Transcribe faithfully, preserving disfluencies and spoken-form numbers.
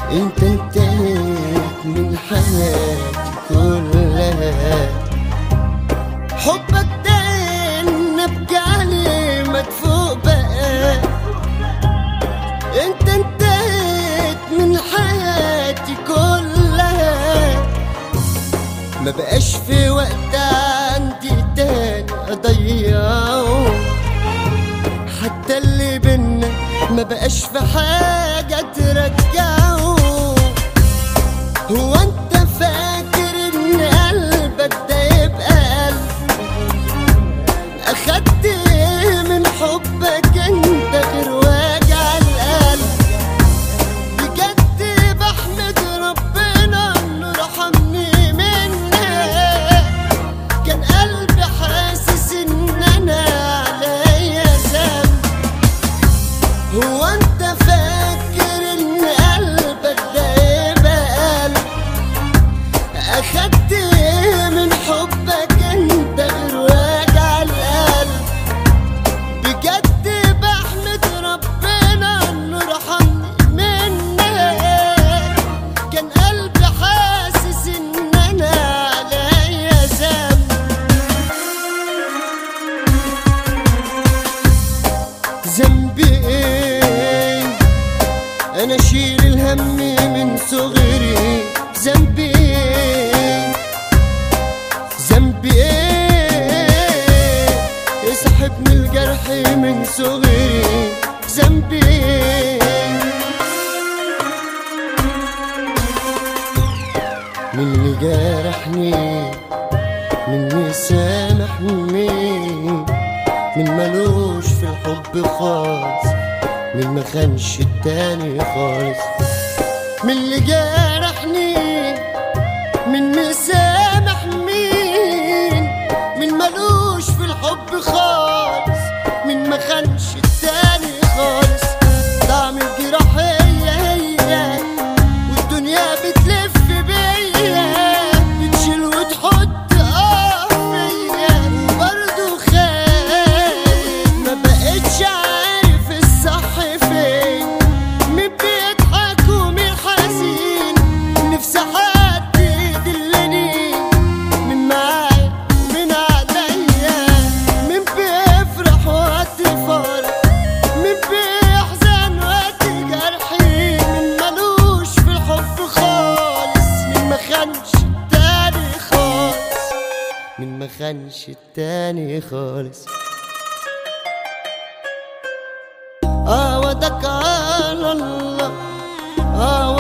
انت انتهيت من حياتي كلها. حبك ده ان ابكي عليه مدفوق بقى. انت انتهيت من حياتي كلها. ما بقاش في وقت عندي تاني اضيعه، حتى اللي بينا ما بقاش في حاجة ترجعه. هو انت فاكر ان قلبك ده يبقى قلب؟ اخدت ايه من حبك انت غير وجع القلب؟ بجد بحمد ربنا انه رحمني منك. كان قلبي حاسس ان انا عليا ذنب. هو انت فاكر ان قلبك ده يبقى قلب؟ اخدت ايه من حبك انت غير وجع القلب؟ بجد بحمد ربنا انه رحمني منك. كان قلبي حاسس ان انا عليا ذنب. ذنبي ايه؟ انا اشيل الهم من صغري. ذنبي ايه؟ ذنبي ايه؟ يسحبني الجرح من صغري. ذنبي ايه؟ من اللي جرحني مني سامح مين؟ من ملوش في الحب خالص، من ما خانش التاني خالص. من اللي جرحني من مسامح مين؟ من ملوش في الحب خالص، من ما خانش التاني خالص. طعم الجراح هي هي والدنيا بتلف بيا، بتشيل وتحط اه فيا وبرضه خايف. ما بقتش عارف الصح فين، مين بيضحك ومين حزين. نفسي حد يدلني من معايا ومن عليا. مين بيفرح وقت فرح، مين بيحزن وقت جرحي. مين ملوش في الحب خالص، مين ما خانش التاني خالص، مين ما خانش التاني خالص. عوضك على الله، عوضك